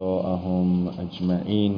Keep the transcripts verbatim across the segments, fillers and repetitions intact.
هم اجمعین.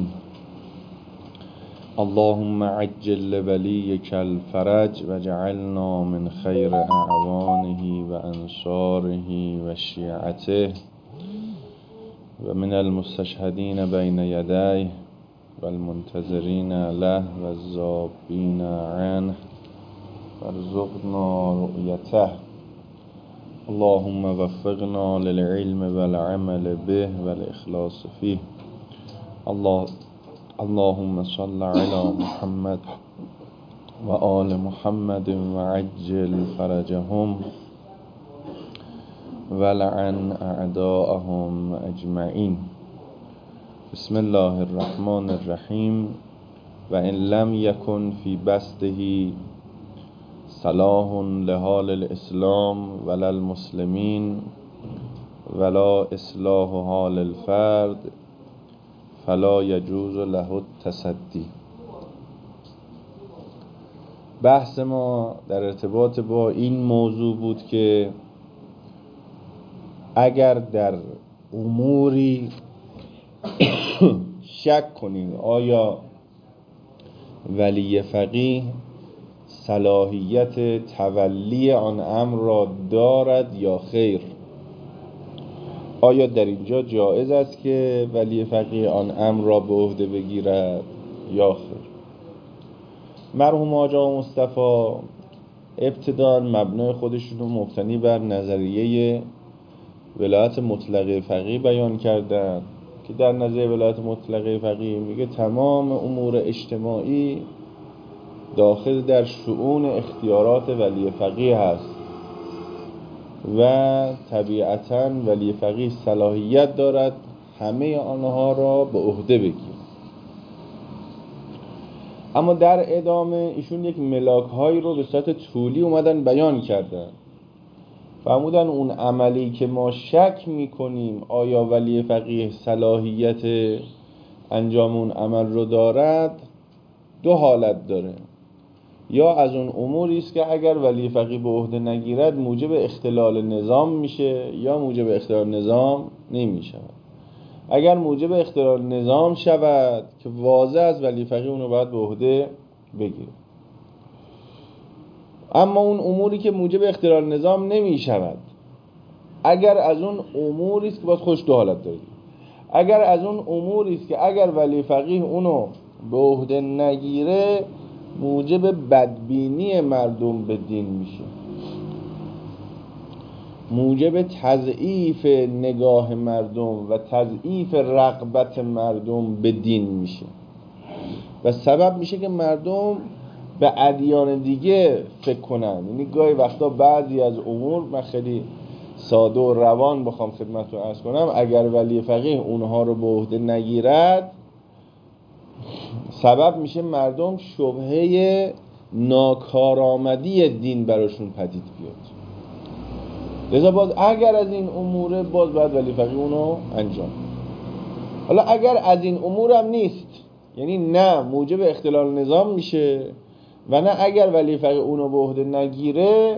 اللهم عجل لوليك الفرج وجعلنا من خير اعوانه وانصاره وشيعته ومن المستشهدين بين يديه والمنتظرين له والذابين عنه وارزقنا رؤيته. اللهم وفقنا للعلم والعمل به والإخلاص فيه. الله اللهم صل على محمد وآل محمد وعجل فرجهم ولعن أعداءهم أجمعين. بسم الله الرحمن الرحيم. وإن لم يكن في بسطه صلاح لحال الاسلام ولا المسلمین ولا اصلاح حال الفرد فلا يجوز له التصدی. بحث ما در ارتباط با این موضوع بود که اگر در اموری شک کنیم آیا ولی فقیه صلاحیت تولی آن امر را دارد یا خیر، آیا در اینجا جایز است که ولی فقیه آن امر را به عهده بگیرد یا خیر. مرحوم آقا مصطفی ابتداء مبنای خودشون رو مبتنی بر نظریه ولایت مطلقه فقیه بیان کردن که در نظریه ولایت مطلقه فقیه میگه تمام امور اجتماعی داخل در شؤون اختیارات ولی فقیه هست و طبیعتاً ولی فقیه صلاحیت دارد همه آنها را به عهده بگیرد. اما در ادامه ایشون یک ملاک هایی رو به صورت طولی اومدن بیان کردن. فرمودن اون عملی که ما شک میکنیم آیا ولی فقیه صلاحیت انجام اون عمل رو دارد، دو حالت داره. یا از اون اموری است که اگر ولی فقیه به عهده نگیرد موجب اختلال نظام میشه یا موجب اختلال نظام نمیشه. اگر موجب اختلال نظام شود که واضح از ولی فقیه اونو باید به عهده بگیره. اما اون اموری که موجب اختلال نظام نمیشود، اگر از اون اموری است که باید خوش دو حالت داره. اگر از اون اموری است که اگر ولی فقیه اونو به عهده نگیره موجب بدبینی مردم به دین میشه، موجب تضعیف نگاه مردم و تضعیف رغبت مردم به دین میشه و سبب میشه که مردم به ادیان دیگه فکر کنن. یعنی گاهی وقتا بعضی از امور، من خیلی ساده و روان بخوام خدمتتون عرض کنم، اگر ولی فقیه اونها رو به عهده نگیرد سبب میشه مردم شبهه ناکارآمدی دین براشون پدید بیاد. لذا باز اگر از این اموره باز باید ولی فقیه اونو انجام. حالا اگر از این امور هم نیست، یعنی نه موجب اختلال نظام میشه و نه اگر ولی فقیه اونو به عهده نگیره،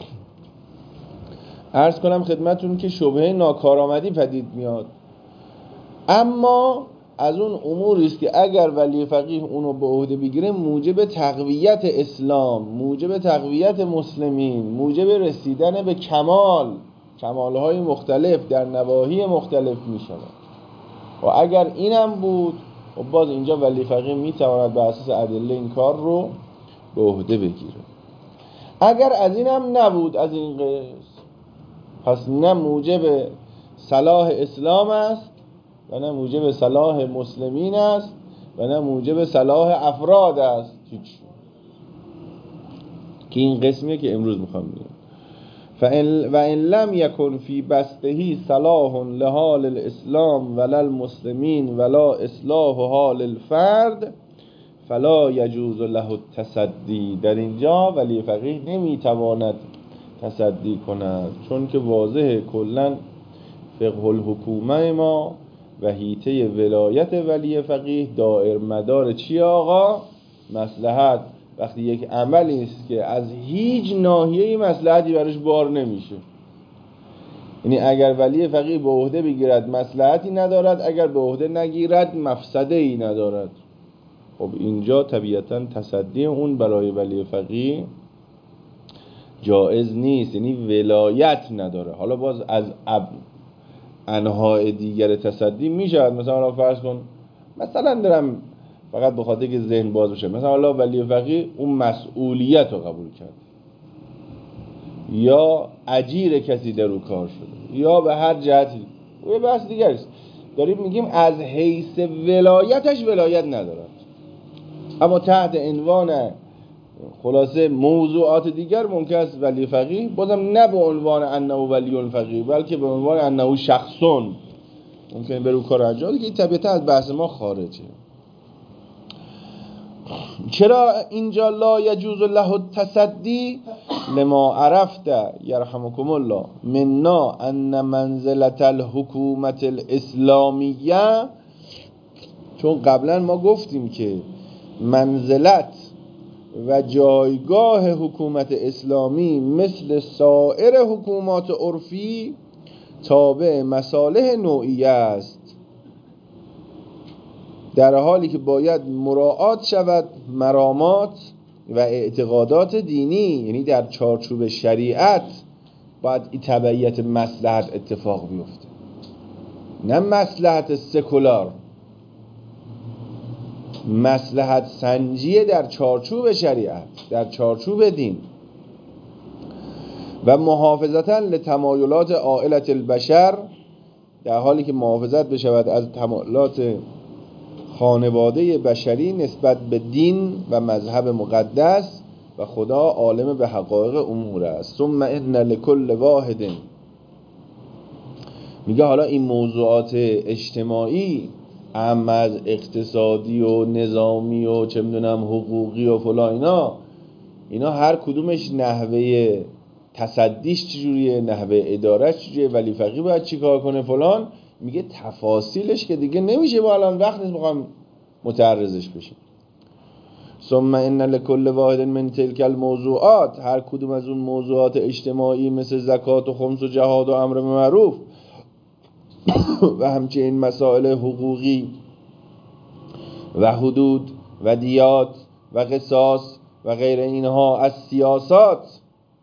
عرض کنم خدمتون که شبهه ناکارآمدی پدید میاد. اما از اون اموری است که اگر ولی فقیه اونو به عهده بگیره موجب تقویت اسلام، موجب تقویت مسلمین، موجب رسیدن به کمال، کمالهای مختلف در نواحی مختلف می شود. و اگر اینم بود و باز اینجا ولی فقیه می تواند به اساس ادله این کار رو به عهده بگیره. اگر از اینم نبود، از این قسم، پس نه موجب صلاح اسلام است و نه موجب صلاح مسلمین است و نه موجب صلاح افراد است، هیچ. که این قسمیه که امروز میخوام بگم. فإن و ان لم يكن في بسطه صلاح لحال الاسلام ولا المسلمین ولا اصلاح حال الفرد فلا يجوز له التصدی. در اینجا ولی فقیه نمیتواند تصدی کند، چون که واضحه کلا فقه الحکومه ما و حیطه ولایت ولی فقیه دائر مدار چی آقا؟ مصلحت. وقتی یک عملی است که از هیچ ناحیه‌ای مصلحتی براش بار نمیشه، یعنی اگر ولی فقیه به عهده بگیرد مصلحتی ندارد، اگر به عهده نگیرد مفسده ای ندارد. خب اینجا طبیعتاً تصدی اون برای ولی فقیه جایز نیست، یعنی ولایت نداره. حالا باز از اب انواع دیگر تصدی میشود، مثلا حالا فرض کن مثلا دارم فقط به خاطر که ذهن باز بشه، مثلا حالا ولی فقیه اون مسئولیت رو قبول کرد، یا اجیر کسی در رو کار شده، یا به هر جهتی، یه بحث دیگه است. داریم میگیم از حیث ولایتش ولایت ندارد، اما تحت عنوان خلاصه موضوعات دیگر ممکن است ولی فقیه، بازم نه به عنوان انه ولی فقیه، بلکه به عنوان انه شخصون ممکنه برو کار انجام بده، که این طبیعتا از بحث ما خارجه. چرا اینجا لا یجوز له التصدی؟ لما عرفت یرحمکم الله منا ان منزلت الحکومت الاسلامیه، چون قبلا ما گفتیم که منزلت و جایگاه حکومت اسلامی مثل سایر حکومات عرفی تابع مصالح نوعیه است، در حالی که باید مراعات شود مرامات و اعتقادات دینی، یعنی در چارچوب شریعت باید این تبعیت مصلحت اتفاق بیفته، نه مصلحت سکولار، مصلحت سنجی در چارچوب شریعت، در چارچوب دین. و محافظتاً لتمایلات عائلة البشر، در حالی که محافظت بشود از تمایلات خانواده بشری نسبت به دین و مذهب مقدس، و خدا عالم به حقایق امور است. ثم ان لكل واحد، میگه حالا این موضوعات اجتماعی اما از اقتصادی و نظامی و چه میدونم حقوقی و فلان، اینا اینا هر کدومش نحوه تصدیش چجوریه، نحوه ادارش چجوریه، ولی فقیه باید چی کار کنه فلان، میگه تفاصیلش که دیگه نمیشه با الان وقت نیست بخوام متعرضش بشیم. ثم ان لكل واحد من تلك الموضوعات، هر کدوم از اون موضوعات اجتماعی مثل زکات و خمس و جهاد و امر بالمعروف و همچنین مسائل حقوقی و حدود و دیات و قصاص و غیر اینها از سیاسات،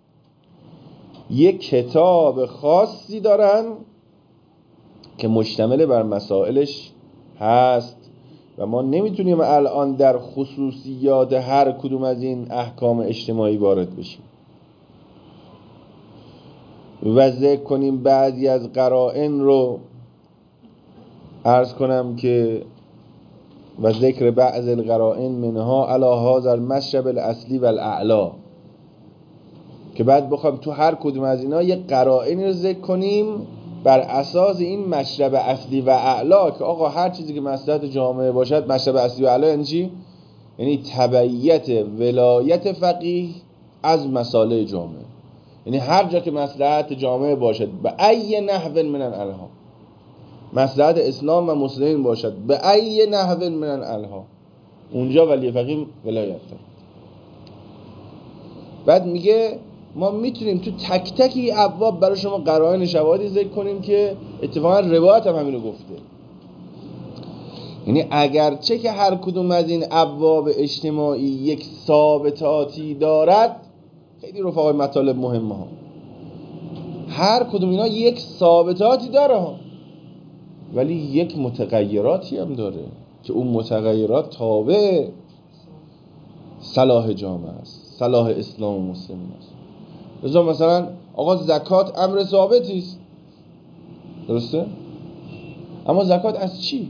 یک کتاب خاصی دارن که مشتمل بر مسائلش هست و ما نمیتونیم الان در خصوصیات هر کدوم از این احکام اجتماعی وارد بشیم و ذکر کنیم بعضی از قرائن رو، عرض کنم که و ذکر بعض القرائن منها علی هذا المشرب الاصلی و الاعلا، که بعد بخوام تو هر کدوم از اینا یک قرائن رو ذکر کنیم بر اساس این مشرب اصلی و اعلا، که آقا هر چیزی که مصلحت جامعه باشد مشرب اصلی و اعلا یعنی چی؟ یعنی تبعیت ولایت فقیه از مصالح جامعه، یعنی هر جا که مصلحت جامعه باشد به ای نحو من الها، مصلحت اسلام و مسلمین باشد به ای نحو من الها، اونجا ولی فقیه ولایت داره. بعد میگه ما میتونیم تو تک تک این ابواب برای شما قرائن شواهدی ذکر کنیم که اتفاقا روایت هم همینو گفته، یعنی اگرچه که هر کدوم از این ابواب اجتماعی یک ثابتاتی دارد، خیلی رفقای مطالب مهمه ها، هر کدوم اینا یک ثابتاتی داره ها، ولی یک متغیراتی هم داره که اون متغیرات تابع صلاح جامعه است، صلاح اسلام و مسلمین است. لذا مثلا آقا زکات امر ثابتی است، درسته؟ اما زکات از چی؟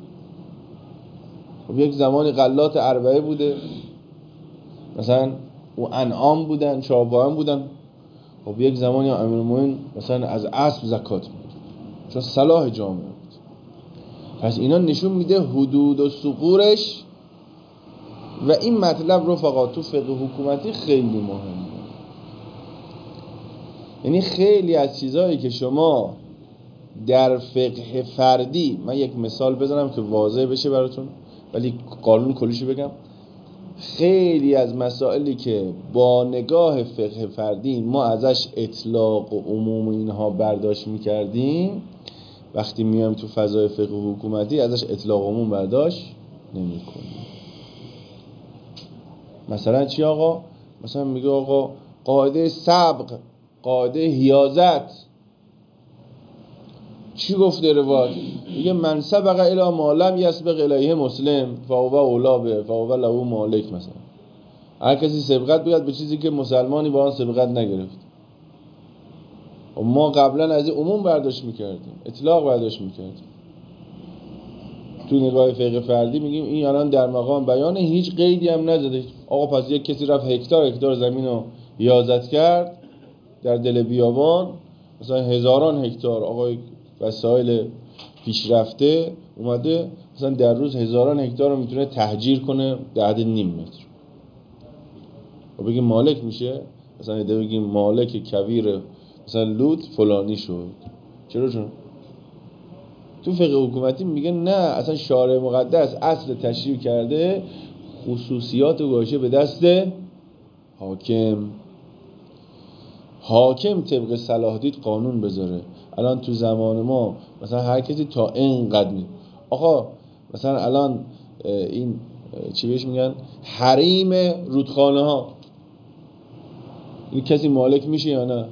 خب یک زمانی غلات اربعه بوده، مثلا او انعام بودن، چابهان بودن، خب یک زمانی امیرالمومنین مثلا از اسب زکات بود چون صلاح جامعه بود. پس اینا نشون میده حدود و ثغورش، و این مطلب رفقا تو فقه حکومتی خیلی مهمه. یعنی خیلی از چیزهایی که شما در فقه فردی، من یک مثال بزنم که واضح بشه براتون ولی قانون کلیشو بگم، خیلی از مسائلی که با نگاه فقه فردی ما ازش اطلاق و عموم اینها برداشت میکردیم، وقتی میایم تو فضای فقه حکومتی ازش اطلاق و عموم برداشت نمیکنیم. مثلا چی آقا؟ مثلا میگه آقا قاعده سبق، قاعده حیازت، چی گفته روایت؟ میگه من سبق الی ما لم یسبق الیه مسلم فهو اولی به فهو له مالک. مثلا هر کسی سبقت بیاد به چیزی که مسلمانی با آن سبقت نگرفت. و ما قبلا از این عموم برداشت میکردیم، اطلاق برداشت میکردیم. تو نگاه فقه فردی میگیم این الان در مقام بیانه، هیچ قیدی هم نزده. آقا پس یک کسی رفت هکتار هکتار زمین رو حیازت کرد در دل بیابان، مثلا هزاران هکتار، آقا وسایل پیشرفته اومده مثلا در روز هزاران هکتار رو میتونه تهجیر کنه در حد نیم متر. و بگیم مالک میشه؟ مثلا ایده بگیم مالک کویر مثلا لوط فلانی شد. چرا؟ چون تو فقه حکومتی میگه نه، اصلا شارع مقدس اصل تشریع کرده خصوصیات گوشه به دست حاکم. حاکم طبق صلاح دید قانون بذاره. الان تو زمان ما مثلا هر کسی تا اینقدر می آقا مثلا الان این چی بهش میگن حریم رودخانه ها، این کسی مالک میشه یا نه؟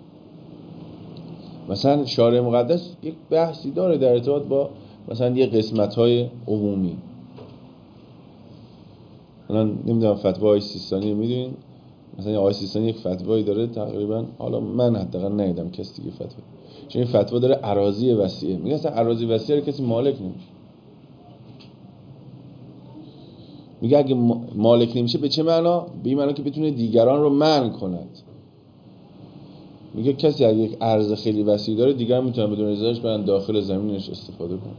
مثلا شارع مقدس یک بحثی داره در ارتباط با مثلا یه قسمت‌های عمومی. الان نمیدونم فتوا آقای سیستانی میدونین؟ مثلا آقای سیستانی یک فتوایی داره تقریبا، حالا من حداقل ندیدم کسی دیگه فتوا، چون این فتوا داره اراضی وسیعه. میگه اصلا اراضی وسیعه رو کسی مالک نمیشه. میگه اگه مالک نمیشه به چه معنا؟ به این معنا که بتونه دیگران رو منع کند. میگه کسی اگه یک ارز خیلی وسیع داره، دیگران میتونن بدون اجازهش برن داخل زمینش استفاده کنن.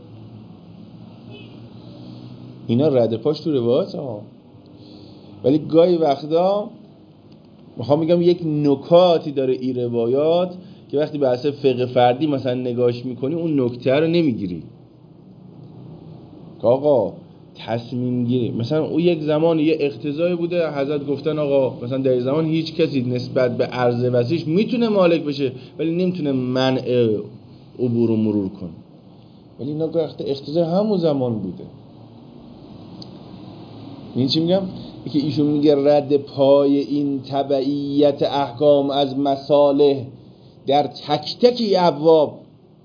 اینا رد پاش تو روایت ها. ولی گاهی وقتا میخوام میگم یک نکاتی داره این روایات که وقتی به حسب فقه فردی مثلا نگاش میکنی اون نکته رو نمیگیری که آقا تصمیم گیری مثلا اون یک زمان یه اقتضایی بوده، حضرت گفتن آقا مثلا در زمان هیچ کسی نسبت به ارز وسیعش میتونه مالک بشه ولی نمیتونه منع عبور و مرور کنه. ولی اینا اقتضای همون زمان بوده. این چی میگم؟ که ایشون میگه رد پای این تبعیت احکام از مصالح در تک تک ابواب،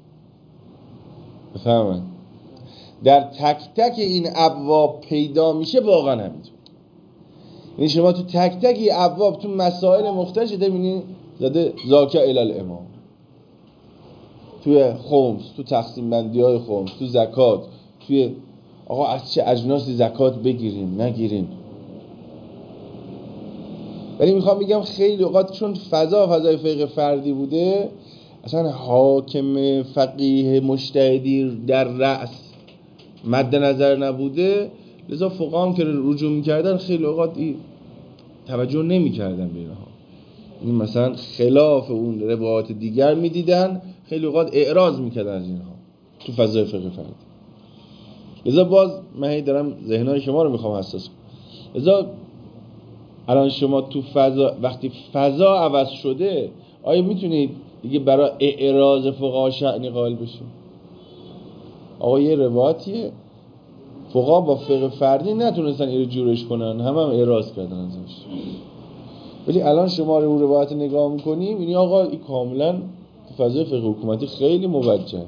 بفهمن در تک تک این ابواب پیدا میشه. واقعا همینطور. یعنی شما تو تک تک این ابواب تو مسائل مختلف ببینید زده زاکا الی الامام، توی خمس، تو تقسیم بندی های خمس، تو زکات، توی آقا از چه اجناسی زکات بگیریم نگیریم. ولی میخوام بگم خیلی اوقات چون فضا فضای فقه فردی بوده، اصلا حاکم فقیه مجتهدی در رأس مد نظر نبوده، لذا فقها هم که رجوع میکردن خیلی اوقات توجه نمیکردن به اینها. این مثلا خلاف اون روایات دیگر میدیدن، خیلی اوقات اعراض میکردن از اینها تو فضای فقه فردی. لذا باز من دارم ذهنهای شما رو میخوام حساس کنم. لذا الان شما تو فضا وقتی فضا عوض شده، آیا میتونید دیگه برای اعراض فقها شأنی قائل بشید؟ آقا یه روایتیه فقها با فقه فردی نتونستن اینو جورش کنن، هم هم اعراض کردن ازش. ولی الان شما رو روایت نگاه میکنیم، یعنی آقا این کاملا تو فضای فقه حکومتی خیلی موجهه.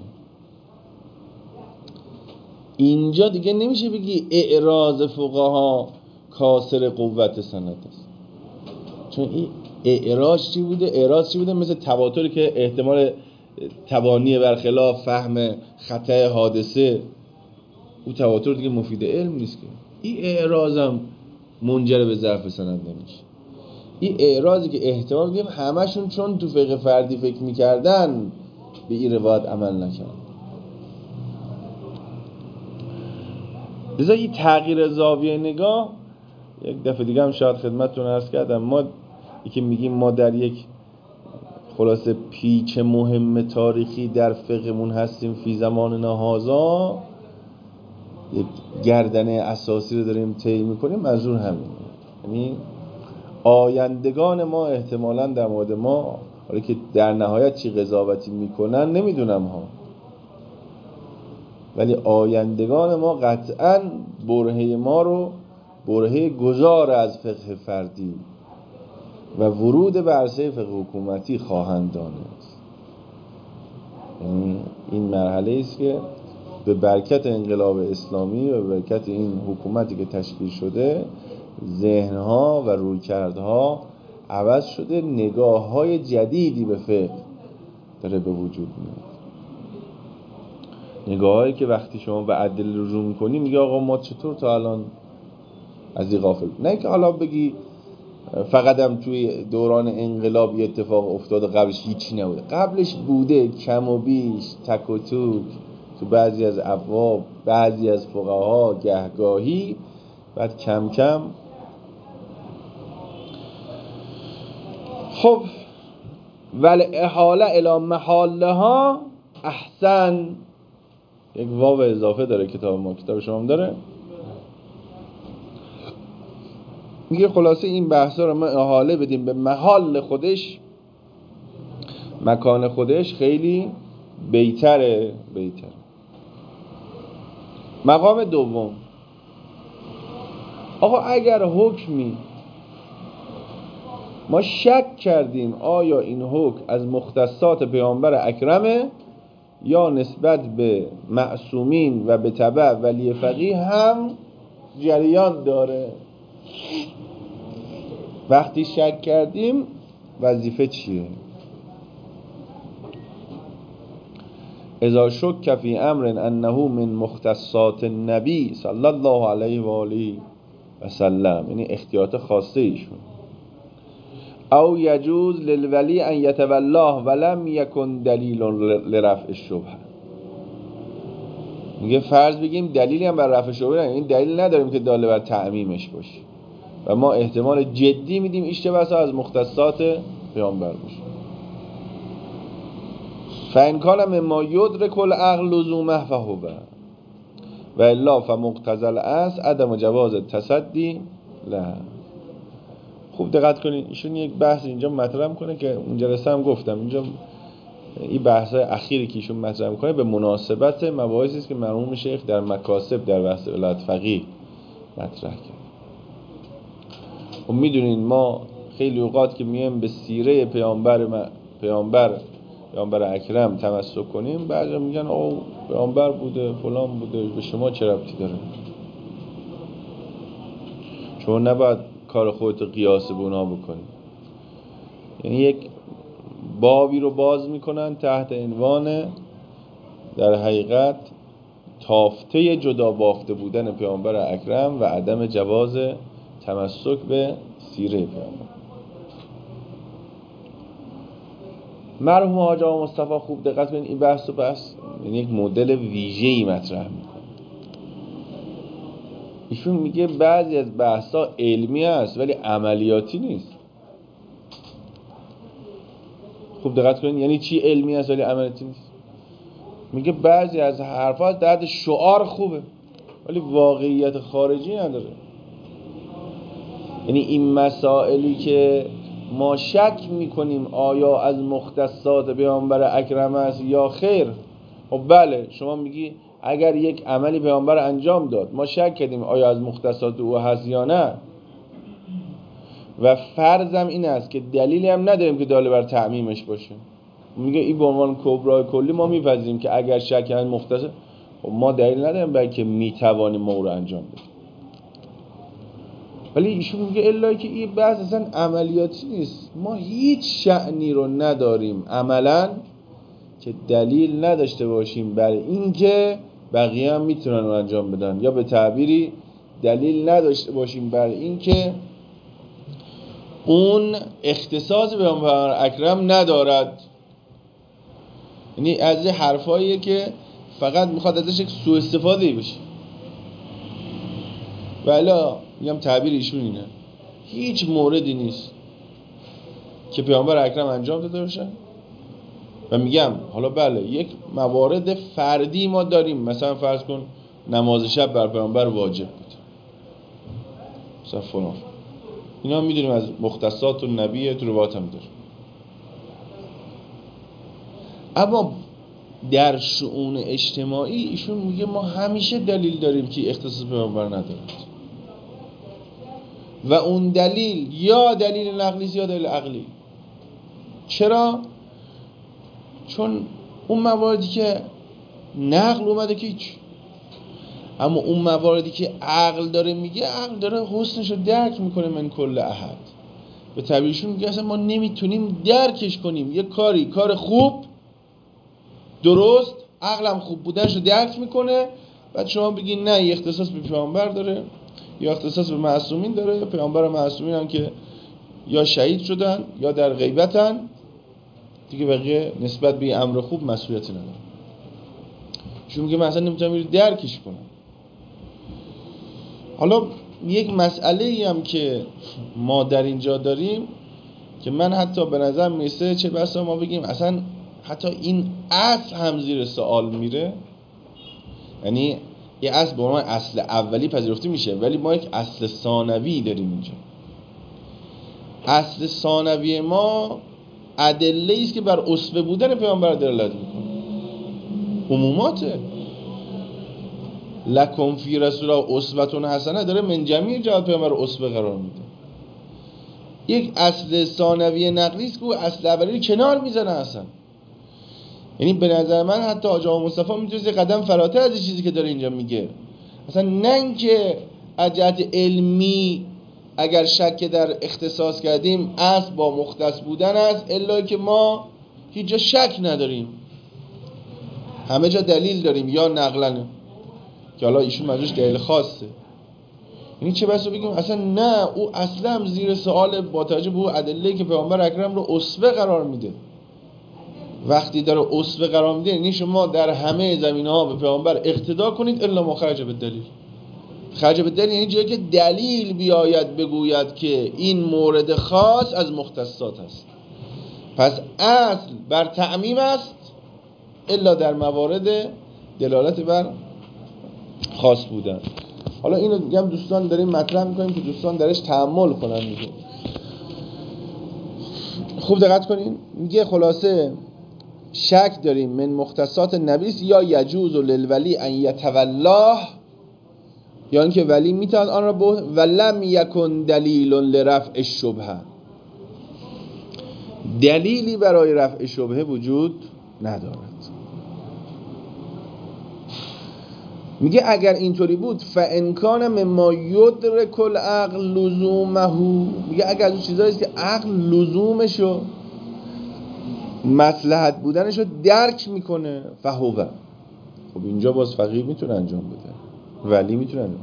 اینجا دیگه نمیشه بگی اعراض فقها کاسر قوت سند است. چون این اعراض چی بوده؟ اعراض چی بوده؟ مثل تواتری که احتمال تبانی برخلاف فهم خطای حادثه، او تواتر دیگه مفید علم نیست که. این اعراض هم منجر به ضعف سند نمیشه. این اعراضی که احتمال میدیم همشون چون تو فقه فردی فکر میکردن به این روایت عمل نکردن. لذا این تغییر زاویه نگاه یک دفعه دیگه هم شاید خدمتتون عرض کردم، ما یکی میگیم ما در یک خلاصه پیچ مهم تاریخی در فقهمون هستیم فی زماننا هذا. یک گردنه اساسی رو داریم طی میکنیم، منظور همینه. یعنی آیندگان ما احتمالاً در مورد ما، حالا که در نهایت چی قضاوتی میکنن نمیدونم ها، ولی آیندگان ما قطعاً برهه ما رو برهه گذار از فقه فردی و ورود به عرصه فقه حکومتی خواهند دانست. یعنی این مرحله است که به برکت انقلاب اسلامی و به برکت این حکومتی که تشکیل شده، ذهنها و رویکردها عوض شده، نگاه‌های جدیدی به فقه داره به وجود میاد. نگاه‌هایی که وقتی شما به ادله رجوع می‌کنی میگه آقا ما چطور تا الان از این غافل، نه که حالا بگی فقط هم توی دوران انقلاب یه اتفاق افتاده قبلش هیچی نبوده. قبلش بوده، کم و بیش، تک و توک تو بعضی از ابواب، بعضی از فقها، گهگاهی، بعد کم کم. خب ول احاله الی محالها احسن، یک واو اضافه داره کتاب ما، کتاب شما هم داره، میگه خلاصه این بحثا رو ما احاله بدیم به محال خودش، مکان خودش خیلی بهتره. بهتر. مقام دوم، آقا اگر حکمی ما شک کردیم آیا این حکم از مختصات پیامبر اکرمه یا نسبت به معصومین و به تبع ولی فقیه هم جریان داره، وقتی شک کردیم وظیفه چیه؟ اذا شک فی امر انه من مختصات النبی صلی الله علیه و آله و سلم، یعنی احتیاط خاصه ایشون، او یجوز للولی ان یتولاه ولم یکن دلیل لرفع الشبهه. میگه فرض بگیم دلیلی هم بر رفع شبهه، این دلیل نداریم که داله بر تعمیمش باشه و ما احتمال جدی میدیم اشتباهی از مختصات پیامبر باشه. فإن کان مما یدرک العقل لزومه فهو و الا فمقتضی الاصل عدم جواز التصدی له. خوب دقت کنید، ایشون یک بحث اینجا مطرح میکنه که اون جلسه هم گفتم، اینجا این بحث‌های اخیری که ایشون مطرح میکنه به مناسبت مباحثی است که مرحوم شیخ در مکاسب در بحث ولایت فقیه مطرح کرد. و میدونین ما خیلی اوقات که میایم به سیره پیامبر پیامبر پیامبر اکرم تمسک کنیم، بعضی میگن آقا پیامبر بوده فلان بوده، به شما چه ربطی داره؟ شما نباید کار خودت رو قیاس به اونا بکنی. یعنی یک بابی رو باز میکنن تحت عنوان در حقیقت تافته جدا بافته بودن پیامبر اکرم و عدم جواز تمسک به سیره پیامبر. مرحوم حاج آقا مصطفی خوب دقت کنید، این بحث و بحث یعنی یک مدل ویژه‌ای مطرح میکنه. ایشون میگه بعضی از بحثا علمی است ولی عملیاتی نیست. خوب دقت کنید، یعنی چی علمی است ولی عملیاتی نیست؟ میگه بعضی از حرفا در شعار خوبه ولی واقعیت خارجی نداره. یعنی این مسائلی که ما شک میکنیم آیا از مختصات پیامبر اکرم است یا خیر، خب بله شما میگی اگر یک عملی پیامبر انجام داد ما شک کردیم آیا از مختصات او هست یا نه، و فرضم این است که دلیلی هم نداریم که داله بر تعمیمش باشه، میگه این به عنوان کبرای کلی ما میپذیریم که اگر شک کردن مختص، خب ما دلیل نداریم بلکه میتوانیم ما رو انجام بدیم. ولی ایشون میگه الا که این بحث اصلا عملیاتی نیست، ما هیچ شأنی رو نداریم عملا که دلیل نداشته باشیم برای اینکه بقیه هم میتونن رو انجام بدن، یا به تعبیری دلیل نداشته باشیم برای اینکه اون اختصاص به پیامبر اکرم ندارد. یعنی از این حرفاییه که فقط میخواد ازش یک سوء استفاده بشه. والا میگم تعبیر ایشون اینه، هیچ موردی نیست که پیامبر اکرم انجام داده باشه و میگم حالا بله یک موارد فردی ما داریم، مثلا فرض کن نماز شب بر پیامبر واجب بود، مثلا فلان. اینا میدونیم از مختصات النبی، تو روایت هم داره. اما در شؤون اجتماعی ایشون میگه ما همیشه دلیل داریم که اختصاص پیامبر ندارد و اون دلیل یا دلیل نقلی است یا دلیل عقلی. چرا؟ چون اون مواردی که نقل اومده که هیچ، اما اون مواردی که عقل داره میگه، عقل داره حسنشو درک میکنه من کل احد. به تعبیرشون میگه اصلا ما نمیتونیم درکش کنیم یه کاری کار خوب درست، عقلم خوب بودنشو درک میکنه، بعد شما بگین نه یه اختصاص به پیامبر داره یا اختصاص به معصومین داره. پیامبر و معصومین هم که یا شهید شدن یا در غیبتن دیگه، بقیه نسبت به امر خوب مسئولیتی نداره. چون میگه من اصلا نمیتونم اینو درکش کنم. حالا یک مسئله ای هم که ما در اینجا داریم که من حتی به نظر میرسه چه بسا ما بگیم اصلا حتی این اصل هم زیر سوال میره. یعنی یه اصل به عنوان اصل اولی پذیرفته میشه، ولی ما یک اصل ثانوی داریم اینجا. اصل ثانوی ما ادله است که بر اسوه بودن پیامبر دلالت میکنه، عموماته. لکم فی رسول الله اسوه حسنه داره من جمیع جهات پیامبر اسوه قرار میده. یک اصل ثانوی نقلی است که اصل اولی رو کنار میزنه اصلا. یعنی به نظر من حتی حاج آقا مصطفی میتونه یه قدم فراتر از این چیزی که داره اینجا میگه. اصلا نه اینکه از جهت علمی اگر شک در اختصاص کردیم اصل با مختص بودن است، الا که ما هیچ جا شک نداریم، همه جا دلیل داریم یا نقلن، که حالا ایشون منظورش دلیل خاصه. یعنی چه بسا بگیم اصلا نه، او اصلا هم زیر سوال با توجه به او ادله که پیامبر اکرم رو اسوه قرار میده. وقتی داره اسوه قرار میده یعنی شما در همه زمینه‌ها به پیامبر اقتدا کنید الا ما خرج به دلیل. خرج به دلیل یعنی جایی که دلیل بیاید بگوید که این مورد خاص از مختصات است. پس اصل بر تعمیم است الا در موارد دلالت بر خاص بودن. حالا اینو دیگه هم دوستان داریم مطرح میکنیم که دوستان درش تأمل کنن. میگه خوب دقت کنین، میگه خلاصه شک داریم من مختصات نبی یا یجوز للولی ان یتولاه، یا اینکه ولی میتواند آن را به ولم یکن دلیل لرفع الشبهه، دلیلی برای رفع شبهه وجود ندارد. میگه اگر اینطوری بود فان کان مما یدرک العقل لزومه، میگه اگر از اون چیزایی که عقل لزومشو مصلحت بودنشو درک میکنه فهو، خب اینجا باز فقیه میتونه انجام بده، ولی میتونه انجام.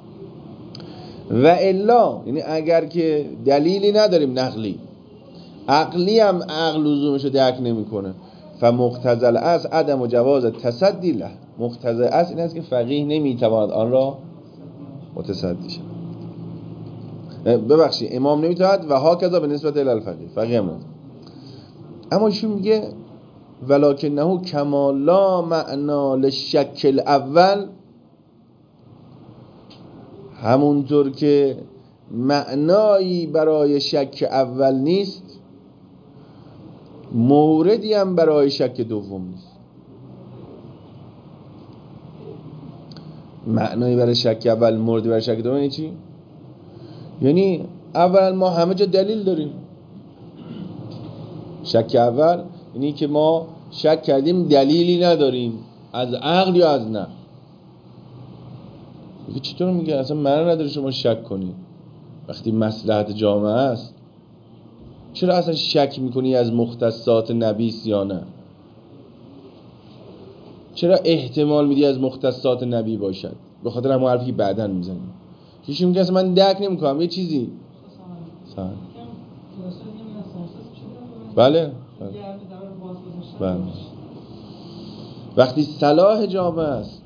و الا یعنی اگر که دلیلی نداریم نقلی، عقلی هم عقل لزومشو درک نمیکنه، فمقتضی الاصل عدم و جواز تصدی له، مقتضی اصل این است که فقیه نمیتواند آن را متصدی شود. ببخشید امام نمیتواند و هاکذا به نسبت الی الفقیه، فقیه هم نمیتواند. اما ایشون میگه ولکنه کما لا معنا للشک الاول، همونطور که معنایی برای شک اول نیست موردی هم برای شک دوم نیست. معنایی برای شک اول موردی برای شک دوم یعنی چی؟ یعنی اول ما همه جا دلیل داریم. شک اول یعنی که ما شک کردیم دلیلی نداریم از عقل یا از نه. میگه چطور میگه اصلا معنی نداره شما شک کنی وقتی مصلحت جامعه است؟ چرا اصلا شک میکنی از مختصات نبی یا نه؟ چرا احتمال میدی از مختصات نبی باشد؟ به خاطر همون حرفی که بعداً میزنیم. کسی میگه اصلا من درک نمیکنم یه چیزی. سلام. بله. بله. وقتی صلاح جامعه است،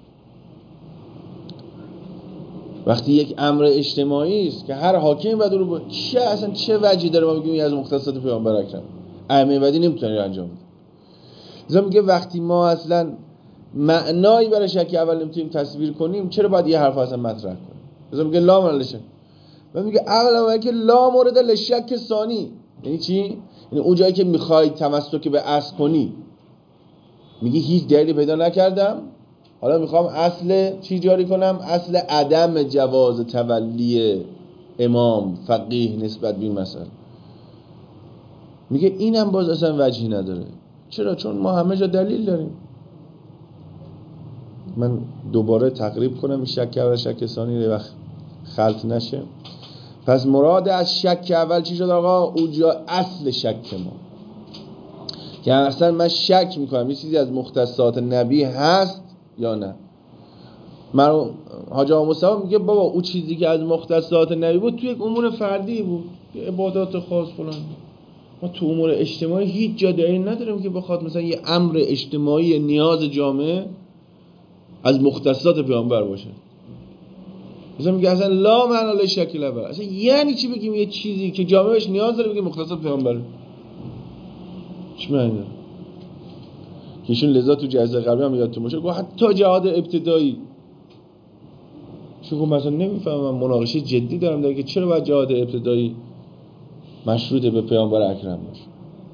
وقتی یک امر اجتماعی است که هر حاکم بعد رو با... چه اصلا چه وجهی داره ما بگیم از مختصات پیامبر اکرم ائمه بعدی نمیتونه انجام بده. مثلا میگه وقتی ما اصلا معنایی برای شک اول نمیتونیم تصویر کنیم، چرا باید یه حرف اصلا مطرح کنیم؟ مثلا میگه لا مورد لشک، و میگه اولا که لا مورد لشک ثانی، یعنی چی؟ یعنی اون جایی که میخوای تمسک به اصل کنی، میگه هیچ دلیلی پیدا نکردم، حالا میخوام اصل چی جاری کنم؟ اصل عدم جواز تولی امام فقیه نسبت به این مسئله. میگه اینم باز اصلا وجهی نداره. چرا؟ چون ما همه جا دلیل داریم. من دوباره تقریب کنم این شک اول شک ثانی رو وقت خلط نشه. پس مراد از شک اول چی شد آقا؟ اونجا اصل شک ما، که اصلا من شک میکنم یه چیزی از مختصات نبی هست یا نه. من حاج آقا مصطفی میگه بابا اون چیزی که از مختصات نبی بود توی یک امور فردی بود، عبادات خاص فلان. ما تو امور اجتماعی هیچ جا دلیل نداریم که بخواد مثلا یه امر اجتماعی نیاز جامعه از مختصات پیامبر باشه. مثلا میگه اصلا لا معنا لشکل اول، اصلا یعنی چی بگیم یه چیزی که جامعه بهش نیاز داره بگیم مختصات پیامبره؟ چی معنی داره؟ که ایشون لذا تو جلسه قبلی هم یادتون باشه گفت حتی جهاد ابتدایی، چون گفت مثلا نمیفهمم، مناقشه جدی دارم در که چرا باید جهاد ابتدایی مشروط به پیامبر اکرم باشه.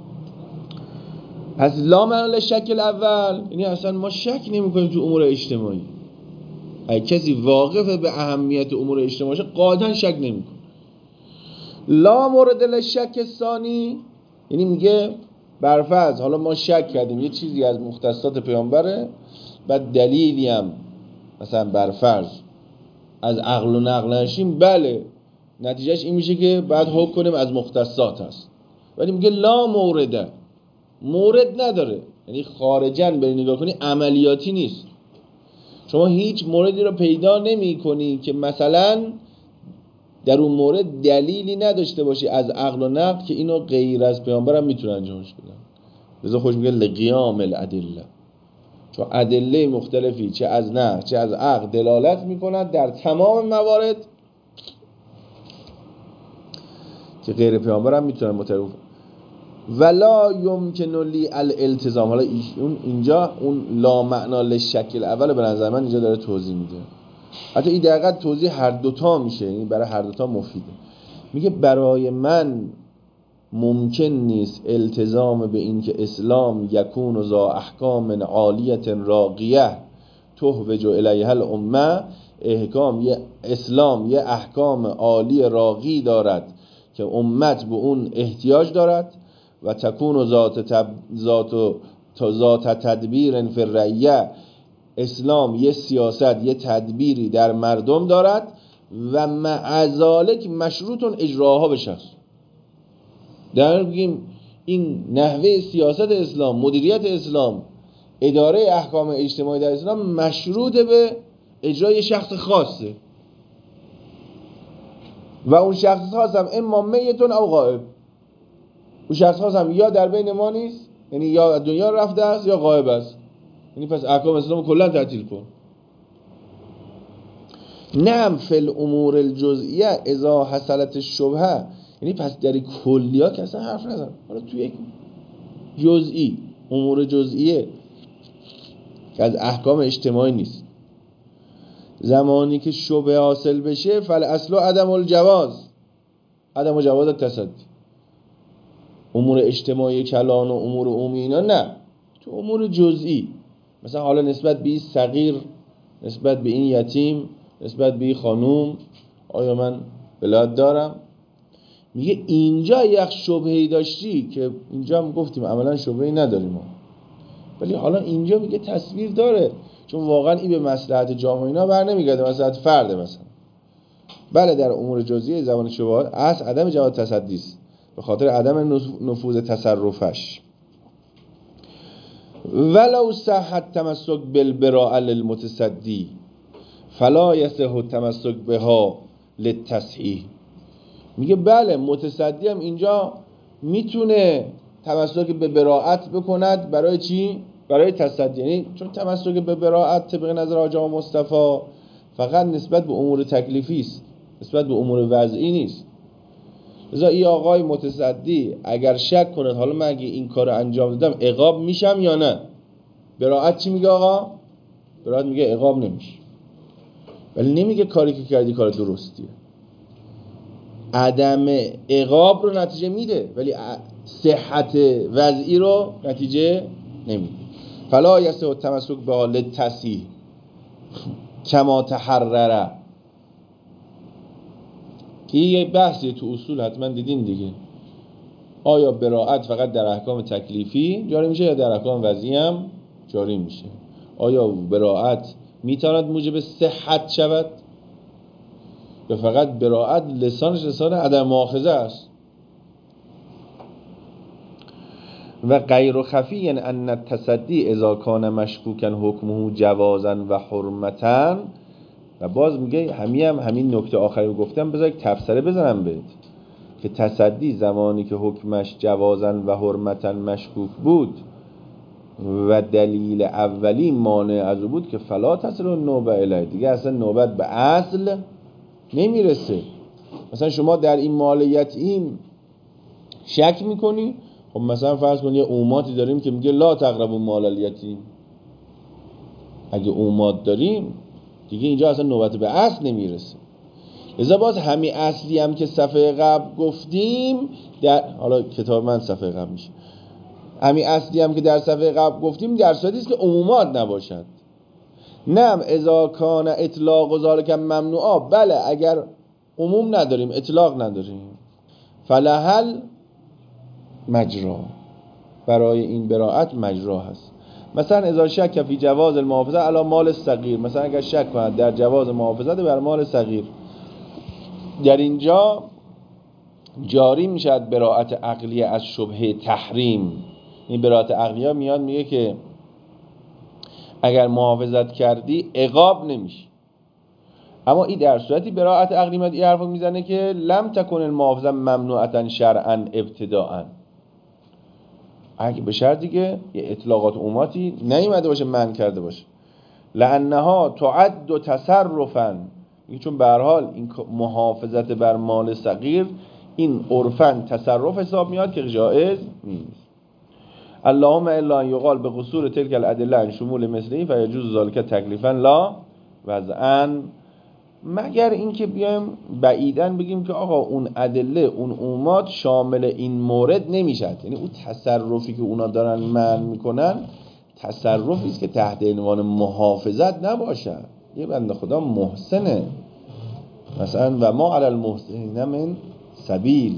پس لا معنا لشکل اول یعنی اصلا ما شک نمی‌کنیم تو امور اجتماعی. اگه کسی واقفه به اهمیت امور اجتماعی قاطعا شک نمی‌کنه. لا مورد لشک ثانی یعنی میگه برفرض حالا ما شک کردیم یه چیزی از مختصات پیامبره، بعد دلیلی هم مثلا برفرض از عقل و نقل نشیم، بله نتیجهش این میشه که بعد حکم کنیم از مختصات هست. ولی میگه لا مورد، مورد نداره، یعنی خارجاً بری نگاه کنی عملیاتی نیست. شما هیچ موردی رو پیدا نمی کنی که مثلا در اون مورد دلیلی نداشته باشی از عقل و نقل که اینو غیر از پیامبر هم میتونه انجامش بدن. لذا خوش میگه لقیام الادله، چون ادله مختلفی چه از نقل چه از عقل دلالت میکنند در تمام موارد که غیر پیامبر هم میتونن متعرف. ولا یمکن لی الالتزام، حالا اون اینجا اون لا معنا لشکل اول به نظر من اینجا داره توضیح میده. حتی این دقیقا توضیح هر دوتا میشه، یعنی برای هر دوتا مفیده. میگه برای من ممکن نیست التزام به این که اسلام یکون ذا احکام عالیت راقیه تهوج الیها الامه، احکام یه اسلام یه احکام عالی راقی دارد که امت به اون احتیاج دارد، و تکون ذات تب... ذات ذات تدبیر فی الرعیه، اسلام یه سیاست یه تدبیری در مردم دارد و مع ذالک مشروط اجراها به شخص. در بگیم این نحوه سیاست اسلام، مدیریت اسلام، اداره احکام اجتماعی در اسلام مشروط به اجرای شخص خاصه و اون شخص خاص هم اما میتون او غائب. اون شخص خاص هم یا در بین ما نیست، یعنی یا دنیا رفته است یا غائب است. یعنی پس احکام اسلام کلا تعطیل کن. نعم فی الامور الجزئیه اذا حصلت الشبهه، یعنی پس در کلیات که اصلا حرف نزن. حالا توی یک جزئی، امور جزئیه که از احکام اجتماعی نیست، زمانی که شبهه حاصل بشه فل اصل عدم الجواز، عدم جواز التصدی. امور اجتماعی کلان و امور عمومی اینا نه، تو امور جزئی مثلا حالا نسبت به این صغیر، نسبت به این یتیم، نسبت به این خانوم آیا من ولایت دارم؟ میگه اینجا یک شبهه‌ای داشتی که اینجا هم گفتیم عملا شبهه‌ای نداریم ما، ولی حالا اینجا میگه تصویر داره، چون واقعا این به مصلحت جامعه اینا بر نمیگرده، مصلحت فرد مثلا. بله در امور جزئی زمان شبهات اصل عدم جواز تصدی است به خاطر عدم نفوذ تصرفش. ولو صح التمسک بالبراءة للمتصدی فلا یصح التمسک بها للتصحیح. میگه بله متصدی هم اینجا میتونه تمسک به براءت بکند برای چی؟ برای تصدی. یعنی چون تمسک به براءت طبق نظر حاج آقا مصطفی فقط نسبت به امور تکلیفی است، نسبت به امور وضعی نیست. لذا این آقای متصدی اگر شک کند حالا من اگه این کار انجام دادم عقاب میشم یا نه، براءت چی میگه آقا؟ براحت میگه عقاب نمیشه، ولی نمیگه کاری که کردی کار درستیه. عدم عقاب رو نتیجه میده ولی صحت وضعی رو نتیجه نمیده. فلا یصح التمسک به حال تصیح کما تحرره، که یه بحثی تو اصول حتما دیدین دیگه. آیا براءت فقط در احکام تکلیفی جاری میشه یا در احکام وضعی هم جاری میشه؟ آیا براءت میتواند موجب صحت شود یا فقط براءت لسانش لسان عدم مؤاخذه است؟ و غیر خفی یعنی ان التصدی اذا کان مشکوکا حکمه جوازا و حرمتا. و باز میگه همین هم همین نکته آخری رو گفتم، بذار یک تفسیره بزنم بهت که تصدی زمانی که حکمش جوازا و حرمتا مشکوک بود و دلیل اولی مانع از او بود که فلا تصل النوبه الیه، دیگه اصلا نوبت به اصل نمیرسه. مثلا شما در این مال یتیم شک میکنی، خب مثلا فرض کن یه اوماتی داریم که میگه لا تقربوا مال الیتیم، اگه اومات داریم دیگه اینجا اصلا نوبت به اصل نمیرسه. لذا باز همین اصلی هم که صفحه قبل گفتیم در حالا کتاب من صفحه قبل میشه، همین اصلی هم که در صفحه قبل گفتیم در صورتی است که عمومات نباشد. نم اذا کان اطلاق و ذالک ممنوعا، بله اگر عموم نداریم اطلاق نداریم، فلهل مجرا، برای این براءت مجرا هست. مثلا اذا شک فی جواز المحافظه علی مال صغیر، مثلا اگر شک کند در جواز محافظت بر مال صغیر، در اینجا جاری میشد براءت عقلیه از شبهه تحریم. این براءت عقلیه میاد میگه که اگر محافظت کردی عقاب نمیشی، اما این در صورتی براءت عقلی میاد این حرفو میزنه که لم تکن المحافظه ممنوعه شرعا ابتداء، اگه به شرطی که یه اطلاقات عموماتی نیومده باشه منع کرده باشه. لانها تعد تصرفا، چون به هر حال این محافظت بر مال صغیر این عرفاً تصرف حساب میاد که جایز نیست. اللهم الا ان یقال به قصور تلک الادله عن شمول مثلی فیجوز ذلک تکلیفا لا وضعا، مگر اینکه بیایم بعیدن بگیم که آقا اون ادله اون عمومات شامل این مورد نمیشد، یعنی اون تصرفی که اونا دارن منع میکنن تصرفی است که تحت عنوان محافظت نباشد. یه بنده خدا محسنه مثلا و ما علی المحسنین من سبیل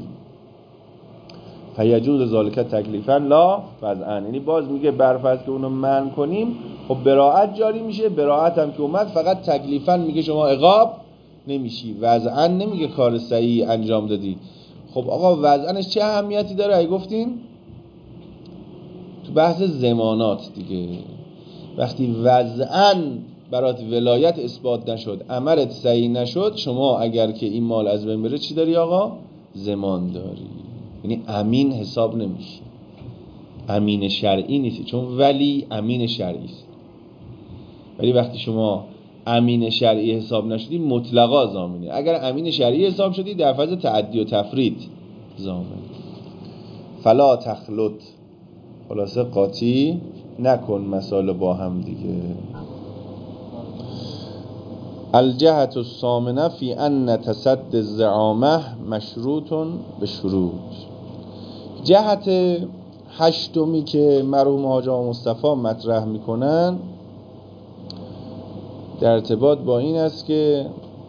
فیجوز ذالک تکلیفا لا وضعا، یعنی باز میگه برفرض که اونو منع کنیم خب براءت جاری میشه، براءت هم که اومد فقط تکلیفا میگه شما عقاب نمیشی، وضعا نمیگه کار صحیح انجام دادی. خب آقا وضعنش چه اهمیتی داره؟ ای گفتین تو بحث ضمانات دیگه، وقتی وضعا برات ولایت اثبات نشد عملت صحیح نشد، شما اگر که این مال از بین بره چی داری آقا؟ ضمان داری، یعنی امین حساب نمیشی، امین شرعی نیستی، چون ولی امین شرعی است. ولی وقتی شما امین شرعی حساب نشدی مطلقا ضامنی، اگر امین شرعی حساب شدی در فاز تعدی و تفرید ضامن. فلا تخلط، خلاصه قاطی نکن مسائل با هم دیگه. الجهت الثامنه فی ان تصد الزعامه مشروط به شروط. جهت هشتمی که مرحوم حاج آقا مصطفی مطرح میکنن در ارتباط با این است که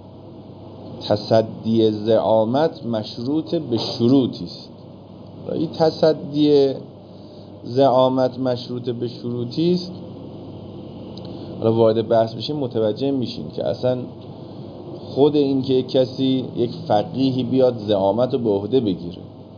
تصدی زعامت مشروط به شروطی است. این تصدی زعامت مشروط به شروطی است، حالا وارد بحث بشیم متوجه میشین که اصلا خود این که یک کسی یک فقیهی بیاد زعامت رو به عهده بگیره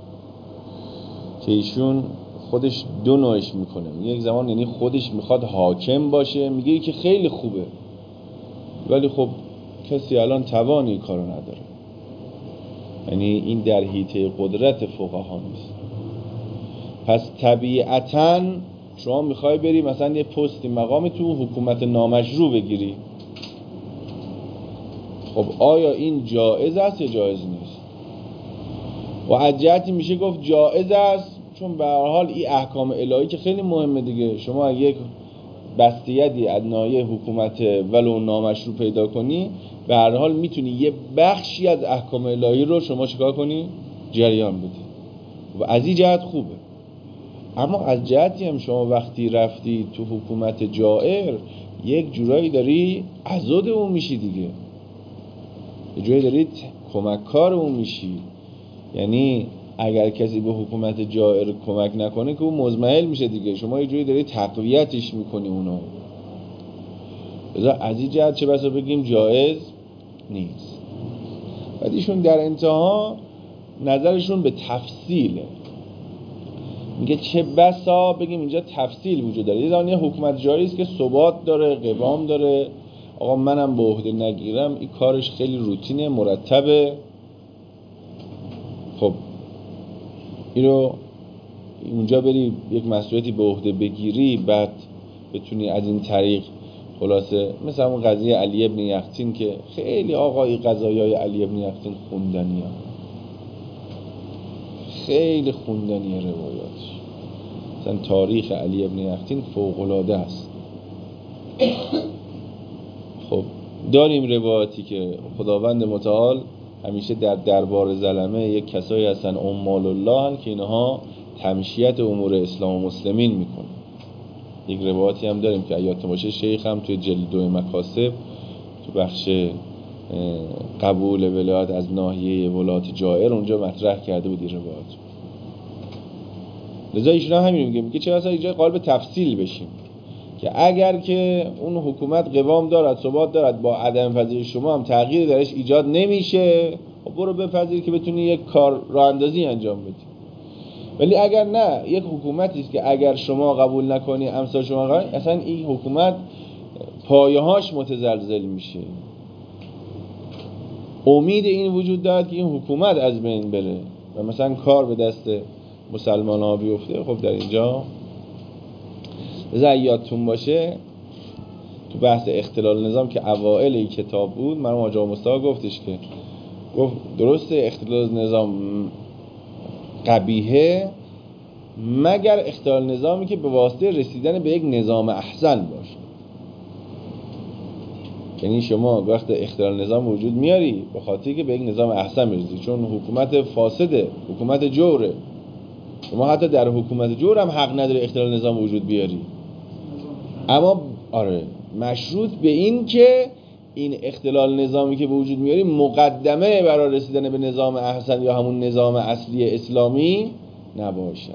که ایشون خودش دو نوعش میکنه، یک زمان یعنی خودش میخواد حاکم باشه، میگه که خیلی خوبه ولی خب کسی الان توانی کارو نداره، یعنی این در حیطه قدرت فقها نیست. پس طبیعتاً شما میخوای بری مثلا یه پستی مقامی تو حکومت نامشروع بگیری، خب آیا این جایز است یا جایز نیست؟ و از جهتی میشه گفت جایز است، چون به هر حال این احکام الهی که خیلی مهمه دیگه. شما یک بستیدی از ناحیه حکومت ولو نامشروع پیدا کنی، به هر حال میتونی یه بخشی از احکام الهی رو شما چیکار کنی؟ جریان بدی و از این جهت خوبه. اما از جهتی هم شما وقتی رفتی تو حکومت جائر یک جورایی داری عضد اون میشی دیگه، یه جورایی داری کمککار اون میشی. یعنی اگر کسی به حکومت جائر کمک نکنه که اون مزمحل میشه دیگه، شما یه جوری داری تقویتش میکنی اونو. از این جهت چه بسا بگیم جایز نیست. بعد ایشون در انتها نظرشون به تفصیله، میگه چه بسا بگیم اینجا تفصیل وجود داره. یه زمانی حکومت جاری است که ثبات داره، قوام داره، آقا منم به عهده نگیرم، این کارش خیلی روتینه، مرتبه. خب اینو اونجا بری یک مسئولیتی به عهده بگیری، بعد بتونی از این طریق خلاصه مثلا اون قضیه علی ابن یقطین که خیلی آقای قضایای علی ابن یقطین خوندنیه، خیلی خوندنیه روایاتش، مثلا تاریخ علی ابن یقطین فوق‌العاده است. خب داریم روایاتی که خداوند متعال همیشه در دربار زلمه یک کسایی هستن عمال الله هن که اینها تمشیت امور اسلام و مسلمین میکنن. یک روایاتی هم داریم که یادتون باشه شیخ هم توی جلد دو مکاسب تو بخش قبول ولایت از ناحیه ولایت جائر اونجا مطرح کرده بود این روایات. لذا ایشون همین میگه، میگه چرا اصلا اینجا قالب تفصیل بشیم که اگر که اون حکومت قوام دارد، ثبات دارد، با عدم پذیری شما هم تغییر درش ایجاد نمیشه، خب برو بپذیر که بتونی یک کار راه اندازی انجام بدی. ولی اگر نه، یک حکومتی است که اگر شما قبول نکنی امثال شما قبول، اصلا این حکومت پایه‌هاش متزلزل میشه. امید این وجود دارد که این حکومت از بین بره و مثلا کار به دست مسلمان ها بیفته. خب در اینجا یادتون باشه تو بحث اختلال نظام که اوائل این کتاب بود، مرحوم حاج آقا مصطفی گفتش که گفت درسته اختلال نظام قبیحه مگر اختلال نظامی که به واسطه رسیدن به یک نظام احسن باشه. یعنی شما وقت اختلال نظام وجود میاری به خاطری که به یک نظام احسن برسی، چون حکومت فاسده، حکومت جوره. شما حتی در حکومت جور هم حق نداری اختلال نظام وجود بیاری، اما آره مشروط به این که این اختلال نظامی که به وجود میاری مقدمه برای رسیدن به نظام احسن یا همون نظام اصلی اسلامی نباشه.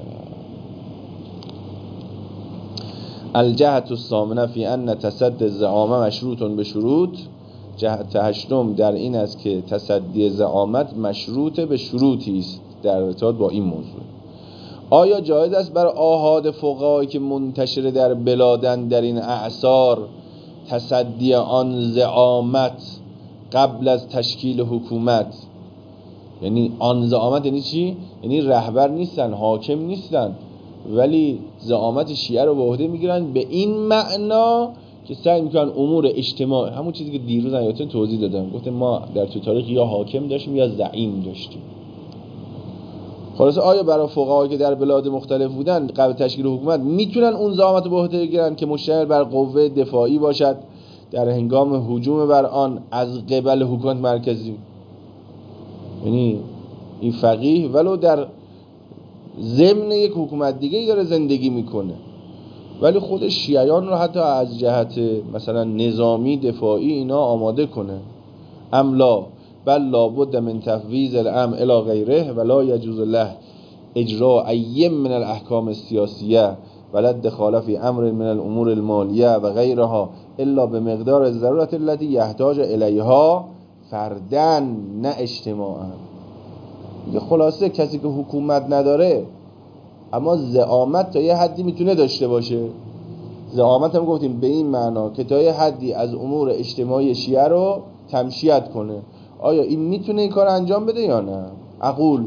الجهت الثامنه فی ان تصدی الزعامه مشروط به شروط. جهت هشتم در این است که تصدی زعامت مشروط به شروطی است در ارتباط با این موضوع. آیا جایز است بر آحاد فقهایی که منتشر در بلادن در این اعصار تصدی آن زعامت قبل از تشکیل حکومت؟ یعنی آن زعامت یعنی چی؟ یعنی رهبر نیستن، حاکم نیستن، ولی زعامت شیعه رو به عهده میگیرن به این معنا که سعی میکنن امور اجتماعی، همون چیزی که دیروز یادتون توضیح دادم، گفتم ما در تو تاریخ یا حاکم داشتیم یا زعیم داشتیم. خلاصه آیا برای فقهایی که در بلاد مختلف بودن قبل تشکیل حکومت میتونن اون زعامت رو به عهده بگیرن که مشتمل بر قوه دفاعی باشد در هنگام هجوم بر آن از قبل حکومت مرکزی؟ یعنی این فقیه ولو در ضمن یک حکومت دیگه داره زندگی میکنه، ولی خود شیعیان رو حتی از جهت مثلا نظامی دفاعی اینا آماده کنه. املا بل لابد من تفویض الامر الی غیره ولا یجوز له اجراء ای من الاحکام السیاسیه ولا الدخال فی امر من الامور المالیه و غیرها الا بمقدار الضرورت التي یحتاج الیها فرداً نه اجتماعاً. یه خلاصه کسی که حکومت نداره اما زعامت تا یه حدی میتونه داشته باشه. زعامت هم گفتیم به این معنا که تا یه حدی از امور اجتماعی شیعه رو تمشیت کنه. آیا این میتونه این کار انجام بده یا نه؟ اقول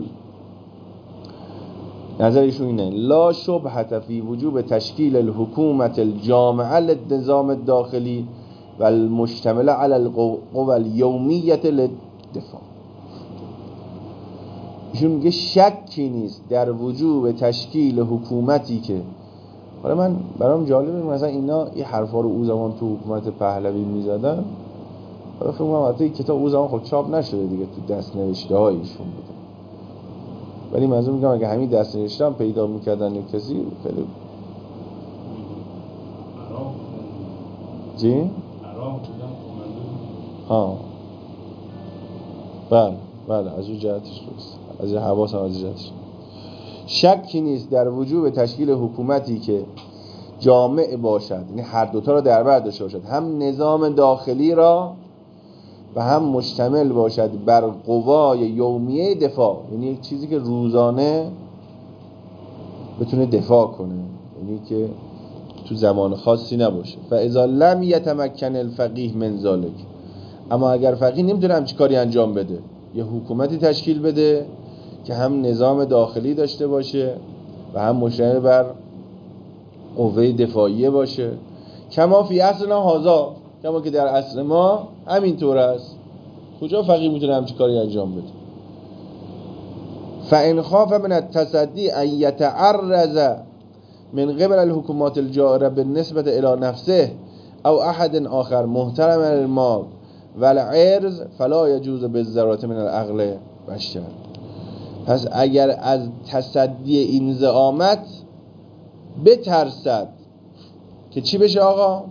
نظرشون اینه لا شبهة فی وجوب تشکیل الحکومت الجامعه للنظام الداخلی و المشتمل علی القوى الیومیه للدفاع. ایشون میگه شکی نیست در وجوب تشکیل حکومتی که حالا من برام جالبه مثلا اینا این حرفا رو اون زمان تو حکومت پهلوی میزدن، حالا فکر کنم حتی کتاب اون زمان خب چاپ نشده دیگه، تو دست نوشته هایشون بوده، ولی منظور میگم اگه همین دست نوشته هم پیدا میکردن یا کسی خیلی جی؟ ها بله بله از اون جهتش درست، از حواس هم از جهتش. شکی نیست در وجوب تشکیل حکومتی که جامع باشد، یعنی هر دوتا را در بر داشته باشد، هم نظام داخلی را و هم مشتمل باشد بر قوای یومیه دفاع، یعنی یک چیزی که روزانه بتونه دفاع کنه، یعنی که تو زمان خاصی نباشه. فاذا لم یتمکن الفقیه من ذلک، اما اگر فقیه نمیتونه همچین کاری انجام بده، یه حکومتی تشکیل بده که هم نظام داخلی داشته باشه و هم مشتمل بر قوه دفاعیه باشه، کما فی عصرنا هذا، کما که در عصر ما همینطور است، کجا فقیه میتونه همچین کاری انجام بده؟ فإن خاف من التصدی ان یتعرض من قبل الحکومات الجائره بالنسبة الى نفسه او احد آخر محترم المال والعرض فلا يجوز بالضرورة من العقل والشرع. پس اگر از تصدی این زعامت بترسد که چی بشه آقا؟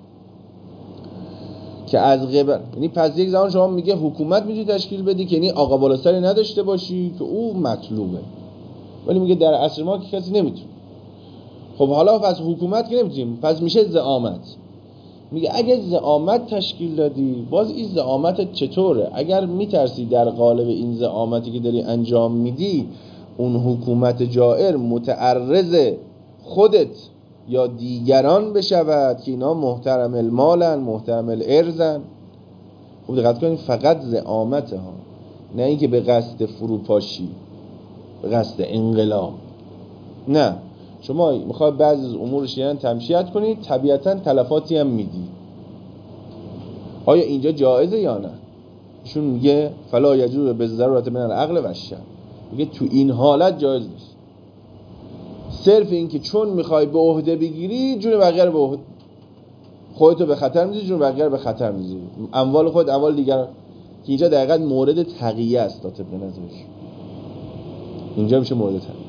که از قبل، یعنی پس یک زمان شما میگه حکومت میتونی تشکیل بدی که یعنی آقا بالا سری نداشته باشی که او مطلوبه، ولی میگه در عصر ما که کسی نمیتونه. خب حالا پس حکومت که نمیتونیم، پس میشه زعامت. میگه اگه زعامت تشکیل دادی، باز این زعامت چطوره؟ اگر میترسی در قالب این زعامتی که داری انجام میدی اون حکومت جائر متعرض خودت یا دیگران بشود که اینا محترم المالن محترم الارزن. خب دقت کنید فقط زعامت ها، نه اینکه به قصد فروپاشی، به قصد انقلاب. نه، شما میخواد بعضی از امورش یعنی تمشیت کنید، طبیعتا تلفاتی هم میدی. آیا اینجا جایزه یا نه؟ ایشون میگه فلا یجوز بالضرورة من العقل و الشرع، میگه تو این حالت جایز نیست. صرف این که چون میخوای به عهده بگیری جون بقیه رو به عهده، خودتو به خطر میذاری، جون بقیه رو به خطر میذاری، اموال خود اموال دیگر، که اینجا دقیقاً مورد تقیه است تا طبق نظرش. اینجا میشه مورد تقیه.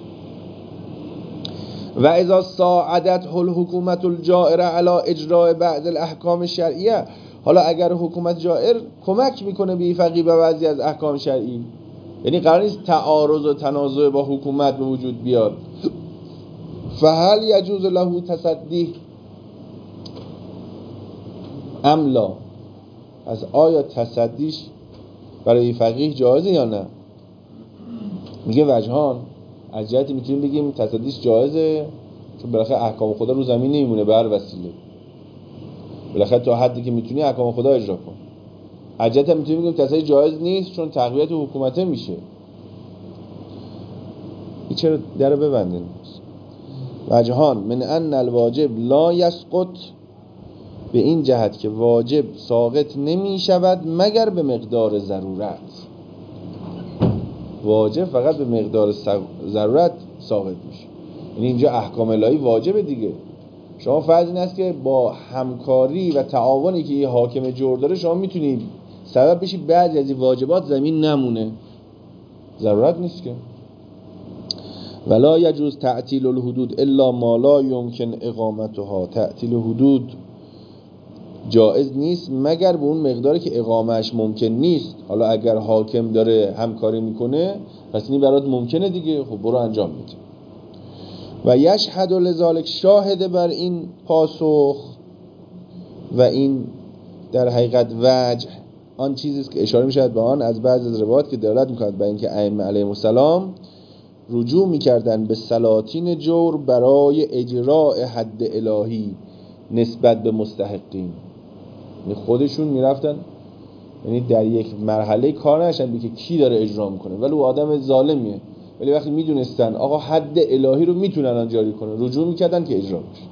و اذا ساعدت الحکومت الجائره علی اجراء بعض الاحکام الشرعیه، حالا اگر حکومت جائر کمک میکنه به فقیه به بعضی از احکام شرعی، یعنی قرار نیست تعارض و تنازع با حکومت به وجود بیاد، فهل یجوز له تصدی ام لا، از آیا تصدیش برای فقیه جایزه یا نه؟ میگه وجهان، از جهتی میتونیم بگیم تصدیش جایزه چون بالاخره احکام خدا رو زمین نمیمونه به هر وسیله، بالاخره تا حدی که میتونی احکام خدا اجرا کن. از جهتی میتونیم بگیم تصدی جایز نیست چون تقویت حکومته میشه. این چرا در ببندین؟ وجهان من ان الواجب لا یسقط، به این جهت که واجب ساقط نمی شود مگر به مقدار ضرورت. واجب فقط به مقدار ضرورت ساقط میشه، یعنی اینجا احکام الهی واجبه دیگه. شما فرض این است که با همکاری و تعاونی که یه حاکم جور داره شما میتونید سبب بشی بعضی از این واجبات زمین نمونه، ضرورت نیست که. ولا یجوز تعطیل الحدود الا ما لا یمکن اقامتها، تعطیل حدود جائز نیست مگر به اون مقداری که اقامهش ممکن نیست. حالا اگر حاکم داره همکاری میکنه پس این برات ممکنه دیگه، خب برو انجام بده. و یشهد لذالک، شاهد بر این پاسخ و این در حقیقت وجه آن چیزی است که اشاره میشود به آن از بعض از روایات که دلالت میکند به اینکه ائمه علیهم السلام رجوع میکردن به سلاطین جور برای اجراء حد الهی نسبت به مستحقین. یعنی خودشون میرفتن، یعنی در یک مرحله کار نشن به که کی داره اجرا میکنه، ولی او آدم ظالمیه، ولی وقتی میدونستن آقا حد الهی رو میتونن جاری کنن رجوع میکردن که اجرا بشه.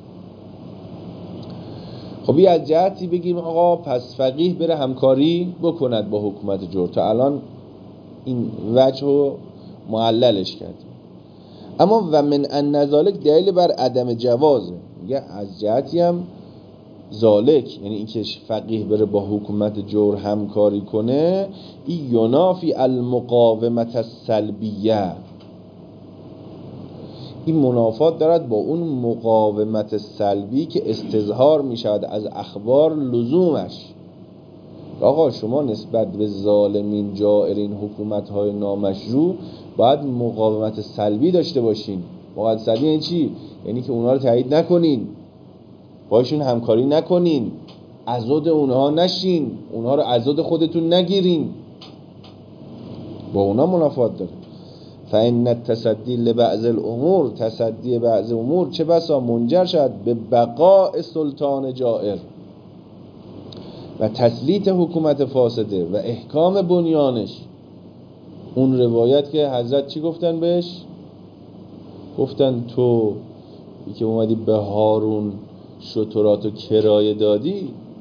خب این از جهتی بگیم آقا پس فقیه بره همکاری بکند با حکومت جور. تا الان این وجه رو معللش کردیم. اما و من ان ذالک دلیل بر عدم جوازه، میگه از جهتی هم ذالک، یعنی اینکه فقیه بره با حکومت جور همکاری کنه، این ینافی المقاومت السلبیه، این منافات دارد با اون مقاومت سلبی که استظهار می شود از اخبار لزومش. آقا شما نسبت به ظالمین جائرین حکومت های نامشروع باید مقاومت سلبی داشته باشین. مقاومت سلبی یعنی چی؟ یعنی که اونها رو تایید نکنین، باشون همکاری نکنین، عضد اونها نشین، اونها رو عضد خودتون نگیرین، با اونها منافات داره. فإن التصدی لبعض الامور، تصدی بعض امور چه بسا منجر شد به بقاء سلطان جائر و تسلیط حکومت فاسده و احکام بنیانش. اون روایت که حضرت چی گفتن بهش؟ گفتن تو که اومدی به هارون شتراتو کرایه دادی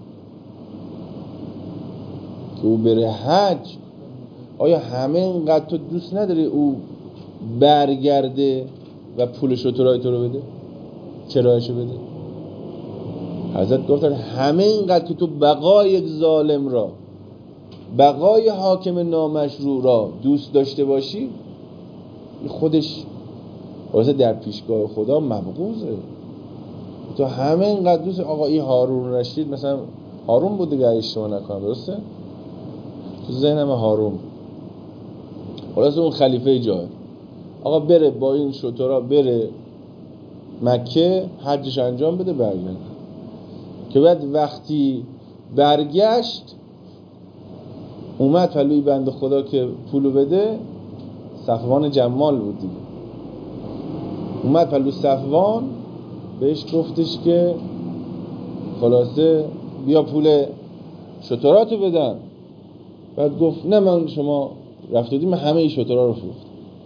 که او بره حج، آیا همه اینقدر تو دوست نداری او برگرده و پول شترای تو رو بده، کرایه‌شو بده؟ حضرت گفتن همه اینقدر که تو بقای یک ظالم را، بقای حاکم نامشروع را دوست داشته باشی، خودش واسه در پیشگاه خدا مبغوضه. تو همه اینقدر دوست، آقا این هارون رشید مثلا، هارون بود دیگه اشتباه نکنم، درسته؟ تو ذهنم هارون، خلاص اون خلیفه جای، آقا بره با این شترا بره مکه حجش انجام بده برگرد. که بعد وقتی برگشت اومد پلوی بند خدا که پولو بده، صفوان جمال بود دیگه، اومد پلو صفوان بهش گفتش که خلاصه بیا پول شتراتو بدن. بعد گفت نه من شما رفتودی، من همه ای شترا رو فروختم.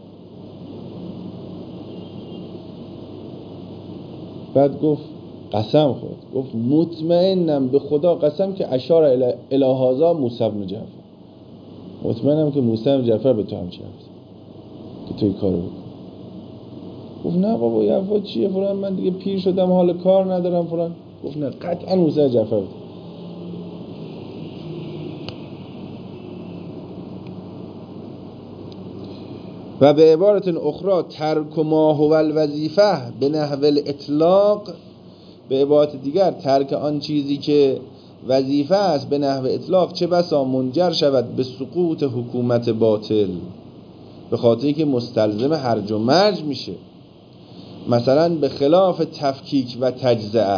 بعد گفت قسم خورد، گفت مطمئنم به خدا قسم که اشار الی هذا موسی بن جعفر، مطمئنم که موسی بن جعفر به تو هم چه گفت که تو این کارو بکن. گفت نه بابا یه حرفا چیه فلان، من دیگه پیر شدم حال کار ندارم فلان. گفت نه قطعا موسی بن جعفر بود. و به عبارت اخرى ترک ما هو الوظیفه به نحو الاطلاق، به عبارت دیگر ترک آن چیزی که وظیفه است به نحو اطلاق چه بسا منجر شود به سقوط حکومت باطل، به خاطری که مستلزم هرج و مرج میشه. مثلا به خلاف تفکیک و تجزئه.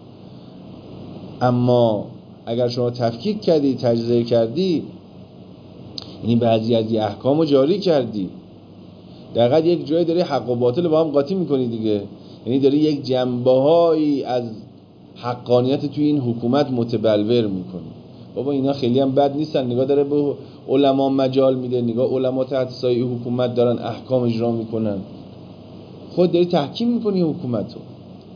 اما اگر شما تفکیک کردی، تجزیه کردی، یعنی بعضی از این احکام رو جاری کردی، دقیقا یک جایی داری حق و باطل با هم قاطی میکنی دیگه، یعنی داری یک جنبه‌هایی از حقانیت توی این حکومت متبلور میکنی. بابا اینا خیلی هم بد نیستن، نگاه داره به علما مجال میده، نگاه علما تحت سایه حکومت دارن احکام اجرا میکنن، خود داری تحکیم میکنی حکومت رو.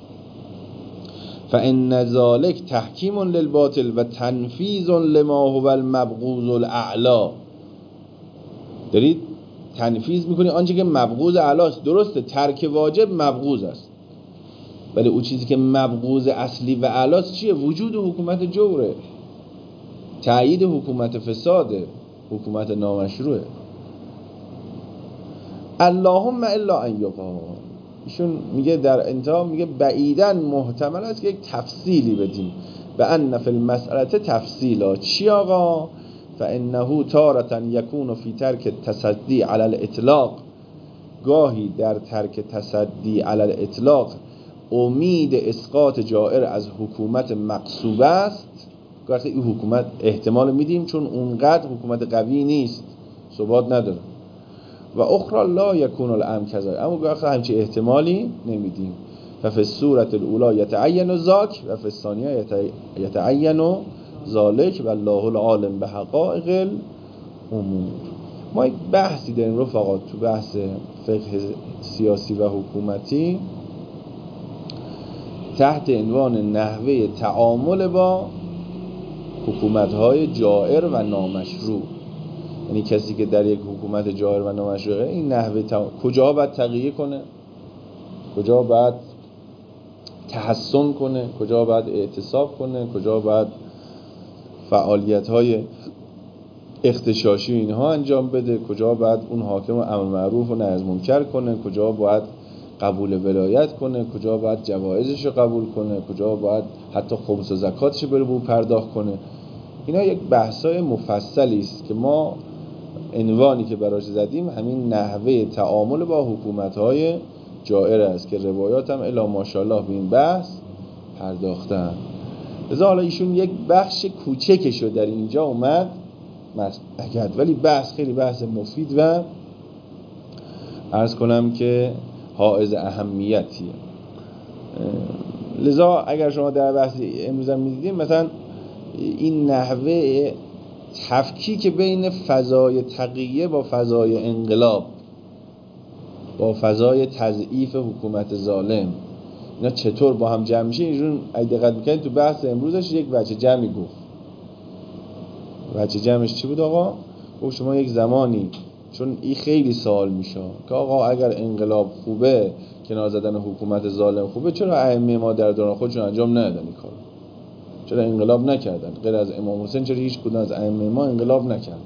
فإن ذلك تحکیم للباطل و تنفیذ لما هو المبغوض الاعلی، دارید تنفیذ میکنی آنچه که مبغوض اعلاست. درسته ترک واجب مبغوض است، ولی اون چیزی که مبغوض اصلی و اعلاست چیه؟ وجود حکومت جوره، تأیید حکومت فساده، حکومت نامشروعه. اللهم الا ان یقال، ایشون میگه در انتها، میگه بعیداً محتمل است که یک تفصیلی بدیم، به ان فی المسئله تفصیلا. چی آقا؟ فانه تارة یکون فی ترک تصدی علی الاطلاق، گاهی در ترک تصدی علی الاطلاق امید اسقاط جائر از حکومت مقصوبه است. گاهی این حکومت احتمال میدیم چون اونقدر حکومت قوی نیست، ثبات نداره. و اخرى لا یکون الامر کذا، اما گاهی همچین احتمالی نمیدیم. ففي الصورة الاولى یتعین ذاک و فی الثانیه یتعین ذالک و الله العالم به حقائق الامور. ما یک بحثی داریم رفقا تو بحث فقه سیاسی و حکومتی تحت عنوان نحوه تعامل با حکومت‌های جائر و نامشروع. یعنی کسی که در یک حکومت جائر و نامشروعه، این نحوه تعامل کجا باید تقیه کنه، کجا باید تحسن کنه، کجا باید اعتصاب کنه، کجا باید فعالیت‌های اختشاشی اینها انجام بده، کجا باید اون حاکم امر معروف و نهی از منکر کنه، کجا باید قبول ولایت کنه، کجا باید جوایزش رو قبول کنه، کجا باید حتی خمس و زکاتش رو بره به پرداخت کنه. اینا یک بحثای مفصلی است که ما عنوانی که براش زدیم همین نحوه تعامل با حکومت‌های جائر است که روایات هم الا ماشاءالله به این بحث پرداختن. لذا حالا ایشون یک بخش کوچکش رو در اینجا اومد مطرح کرد، ولی بحث خیلی بحث مفید و عرض کنم که حائز اهمیتیه. لذا اگر شما در بحث امروز هم می‌دیدیم مثلا این نحوه تفکیک بین فضای تقیه با فضای انقلاب، با فضای تضعیف حکومت ظالم، اینا چطور با هم جمع میشه، ایشون اگه دقت میکنید تو بحث امروزش یک وجه جمعی گفت. وجه جمعش چی بود آقا؟ گفت شما یک زمانی، چون این خیلی سوال میشه که آقا اگر انقلاب خوبه، کنار زدن حکومت ظالم خوبه، چرا ائمه ما در دوران خودشون انجام ندادن این کارو؟ چرا انقلاب نکردن؟ غیر از امام حسین چرا هیچ کدوم از ائمه ما انقلاب نکردن؟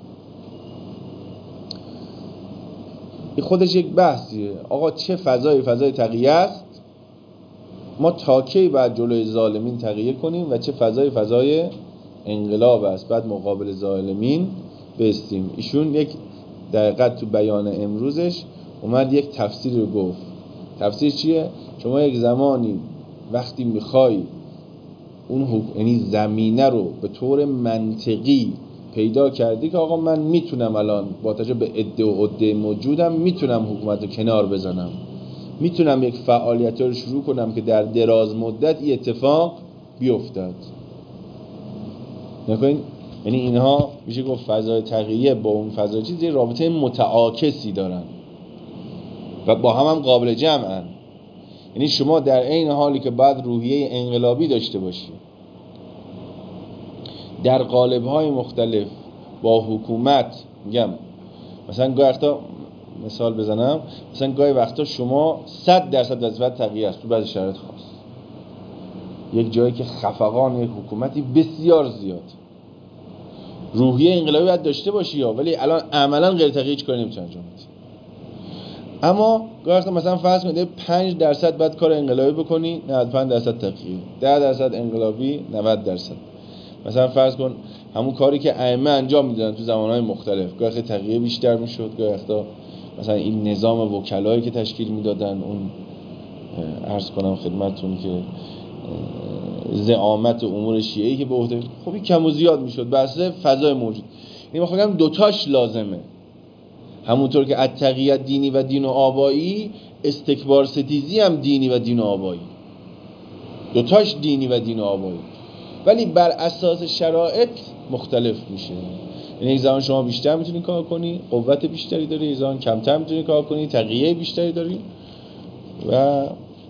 این خودش یک بحثیه. آقا چه فضای فضای تقیه است؟ ما تا کی باید جلوی ظالمین تقیه کنیم و چه فضای فضای انقلاب است بعد مقابل ظالمین بایستیم. ایشون یک دقیقاً تو بیان امروزش اومد یک تفسیر رو گفت. تفسیر چیه؟ شما یک زمانی وقتی میخوای اون حق... یعنی زمینه رو به طور منطقی پیدا کردی که آقا من میتونم الان با توجه به عده و عده موجودم میتونم حکومت رو کنار بزنم، میتونم یک فعالیت رو شروع کنم که در دراز مدت این اتفاق بیفتد. نکنین یعنی اینها میشه گفت فضای تقیه با اون فضای چیزی رابطه متعاکسی دارن و با هم هم قابل جمعن. یعنی شما در عین حالی که باید روحیه انقلابی داشته باشی، در قالب‌های مختلف با حکومت، میگم مثلا گاهی وقتا مثال بزنم، مثلا گاهی وقتا شما صد درصد وظیفت تقیه است تو بعضی شرایط خاص، یک جایی که خفقان یک حکومتی بسیار زیاد، روحیه انقلابی باید داشته باشی یا ولی الان عملا غیر تقیه هیچ کاری نمیتونی انجام بدی. اما گاهی وقتا مثلا فرض کنید پنج درصد بعد کار انقلابی بکنی، نود و پنج درصد تقیه، ده درصد انقلابی، نود درصد. مثلا فرض کن همون کاری که ائمه انجام میدادن تو زمانهای مختلف، گاهی تقیه بیشتر میشد، گاهی وقتا مثلا این نظام وکلایی که تشکیل میدادن، اون عرض کنم خدمتتون که زعامت امور شیعی که به عهده، خب این کم و زیاد میشد بحث فضای موجود. یعنی میخوام بگم دوتاش لازمه. همونطور که التقیت دینی و دین و آبایی، استکبار ستیزی هم دینی و دین و آبایی، دوتاش دینی و دین و آبایی، ولی بر اساس شرایط مختلف میشه. یعنی یک زمان شما بیشتر میتونی کار کنی، قوت بیشتری داری، یک زمان کمتر میتونی کار کنی، تقیه بیشتری داری و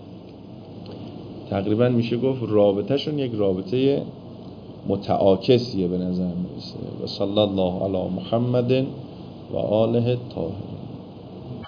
تقریبا میشه گفت رابطهشون یک رابطه متعاکسیه به نظر میرسه. و صلی الله علی محمد و آله الطاهرین.